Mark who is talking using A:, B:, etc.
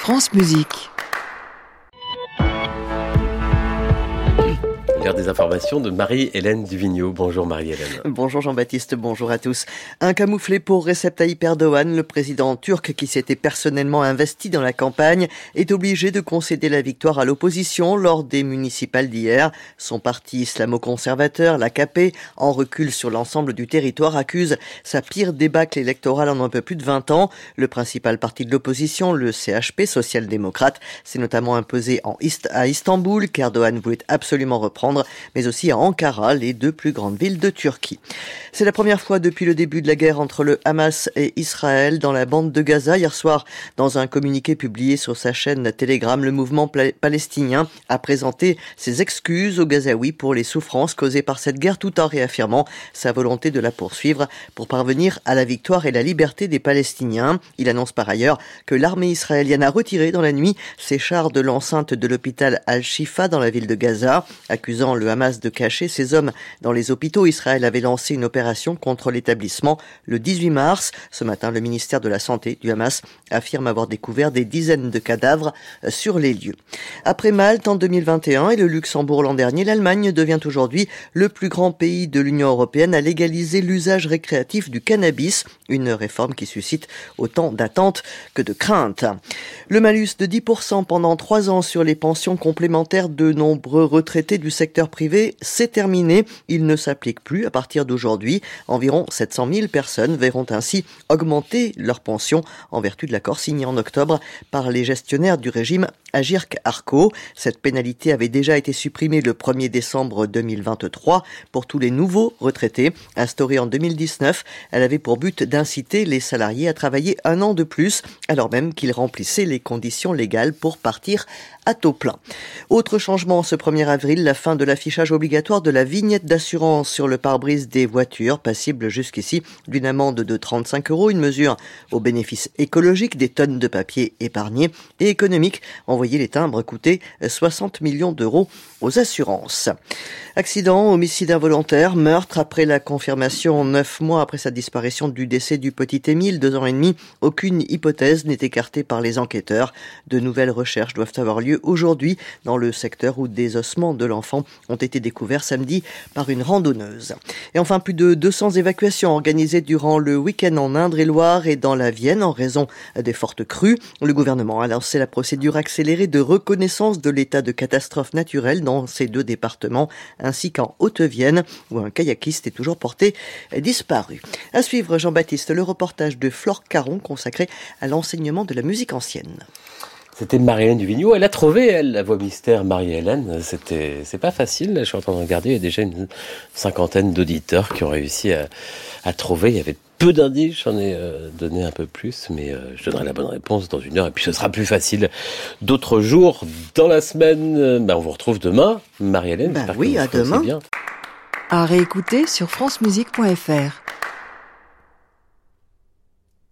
A: France Musique.
B: L'heure des informations de Marie-Hélène Duvigneau. Bonjour Marie-Hélène.
C: Bonjour Jean-Baptiste, bonjour à tous. Un camouflet pour Recep Tayyip Erdogan, le président turc qui s'était personnellement investi dans la campagne, est obligé de concéder la victoire à l'opposition lors des municipales d'hier. Son parti islamo-conservateur, l'AKP, en recul sur l'ensemble du territoire, accuse sa pire débâcle électorale en un peu plus de 20 ans. Le principal parti de l'opposition, le CHP, social-démocrate, s'est notamment imposé à Istanbul, qu'Erdogan voulait absolument reprendre, mais aussi à Ankara, les deux plus grandes villes de Turquie. C'est la première fois depuis le début de la guerre entre le Hamas et Israël dans la bande de Gaza. Hier soir, dans un communiqué publié sur sa chaîne Telegram, le mouvement palestinien a présenté ses excuses aux Gazaouis pour les souffrances causées par cette guerre, tout en réaffirmant sa volonté de la poursuivre pour parvenir à la victoire et la liberté des Palestiniens. Il annonce par ailleurs que l'armée israélienne a retiré dans la nuit ses chars de l'enceinte de l'hôpital Al-Shifa dans la ville de Gaza, accusant le Hamas de cacher ses hommes dans les hôpitaux. Israël avait lancé une opération contre l'établissement le 18 mars. Ce matin, le ministère de la Santé du Hamas affirme avoir découvert des dizaines de cadavres sur les lieux. Après Malte en 2021 et le Luxembourg l'an dernier, l'Allemagne devient aujourd'hui le plus grand pays de l'Union européenne à légaliser l'usage récréatif du cannabis, une réforme qui suscite autant d'attentes que de craintes. Le malus de 10% pendant 3 ans sur les pensions complémentaires de nombreux retraités du secteur privé, c'est terminé. Il ne s'applique plus à partir d'aujourd'hui. Environ 700 000 personnes verront ainsi augmenter leur pension en vertu de l'accord signé en octobre par les gestionnaires du régime Agirc-Arrco. Cette pénalité avait déjà été supprimée le 1er décembre 2023 pour tous les nouveaux retraités. Instaurée en 2019, elle avait pour but d'inciter les salariés à travailler 1 an de plus, alors même qu'ils remplissaient les conditions légales pour partir à taux plein. Autre changement ce 1er avril, la fin de l'affichage obligatoire de la vignette d'assurance sur le pare-brise des voitures, passible jusqu'ici d'une amende de 35 €, une mesure au bénéfice écologique des tonnes de papier épargnées et économique. Envoyer les timbres coûtait 60 millions d'euros aux assurances. Accident, homicide involontaire, meurtre après la confirmation 9 mois après sa disparition du décès du petit Émile, 2 ans et demi. Aucune hypothèse n'est écartée par les enquêteurs. De nouvelles recherches doivent avoir lieu aujourd'hui dans le secteur où des ossements de l'enfant ont été découverts samedi par une randonneuse. Et enfin, plus de 200 évacuations organisées durant le week-end en Indre-et-Loire et dans la Vienne en raison des fortes crues. Le gouvernement a lancé la procédure accélérée de reconnaissance de l'état de catastrophe naturelle dans ces 2 départements, ainsi qu'en Haute-Vienne, où un kayakiste est toujours porté disparu. À suivre, Jean-Baptiste, le reportage de Flore Caron consacré à l'enseignement de la musique ancienne.
B: C'était Marie-Hélène Duvigneau. Elle a trouvé, elle, la voix mystère Marie-Hélène. C'est pas facile. Je suis en train de regarder. Il y a déjà une 50aine d'auditeurs qui ont réussi à trouver. Il y avait peu d'indices. J'en ai donné un peu plus, mais je donnerai la bonne réponse dans 1 heure. Et puis ce sera plus facile d'autres jours dans la semaine. On vous retrouve demain, Marie-Hélène.
C: Oui, à demain.
B: Bien.
A: À réécouter sur francemusique.fr.